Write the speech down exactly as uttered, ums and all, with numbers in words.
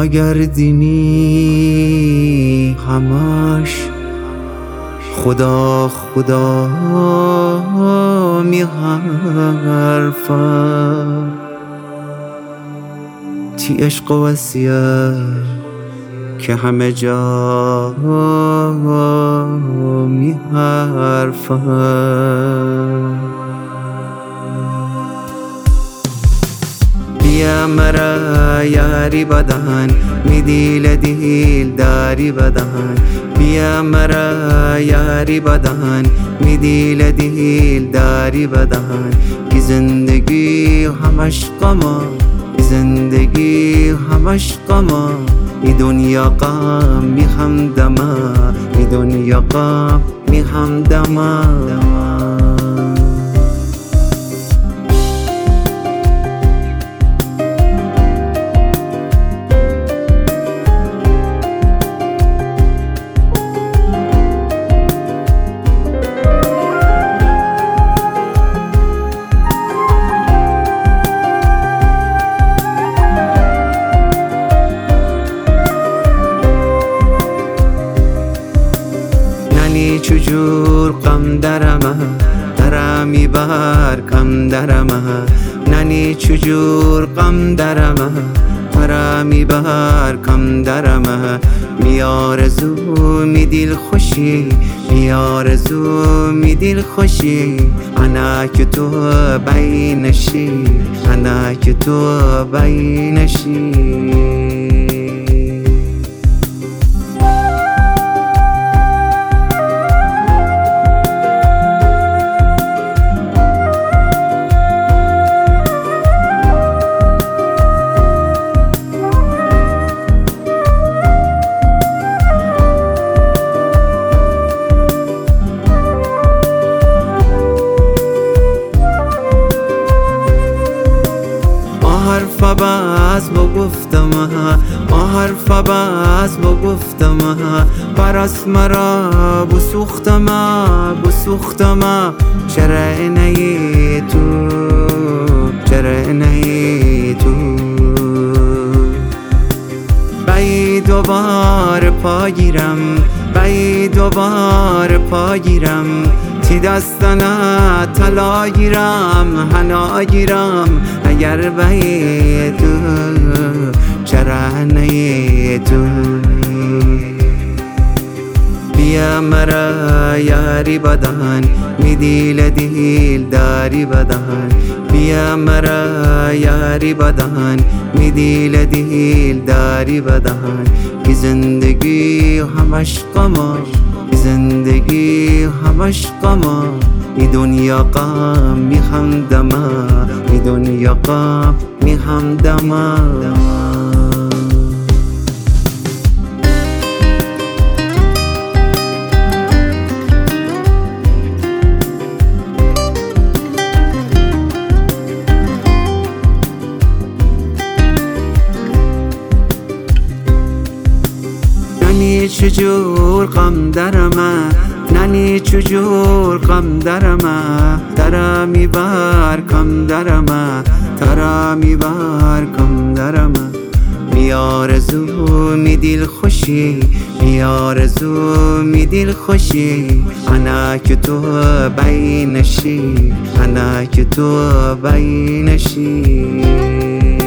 نگردینی همش خدا خدا می حرفم، تی عشق و وصیت که همه جا می حرفم. بیا مرا یاری بدن می دیل دیل داری بدن، بیا مرا یاری بدن می دیل دیل داری بدن. کی زندگی همش غما، کی زندگی همش غما، ای دنیا غم می همدما، ای دنیا غم می همدما. چجور غم درمه درم میبر کم درمه، ننی چجور غم درمه درم میبر کم درمه. میارزو می دل خوشی، میارزو می دل خوشی، انا که تو بینشی، انا که تو بینشی. حرف بس بگفتم، آ حرف بس بگفتم، پرست مرا بسوختم بسوختم. چرا نهی تو، چرا نهی تو، بایی دوباره پا گیرم، بایی دوباره پا گیرم. تی دستنا طلا گیرم حنا گیرم، اگر بایی تو چرا نهی تو. بیا مرا یاری بدن می دیل دیل داری بدن، بیا مرا یاری بدن می دیل دیل داری بدن. کی زندگی همش غما، کی زندگی همش غما، ای دنیا غم می همدما، ای دنیا غم می همدما. ننی چجور غم درمه، ننی چجور غم درمه، درم میبر کم درمه، درم میبر کم درمه. میارزو می دل خوشی، میارزو می دل خوشی، انا که تو بینشی، انا که تو بینشی.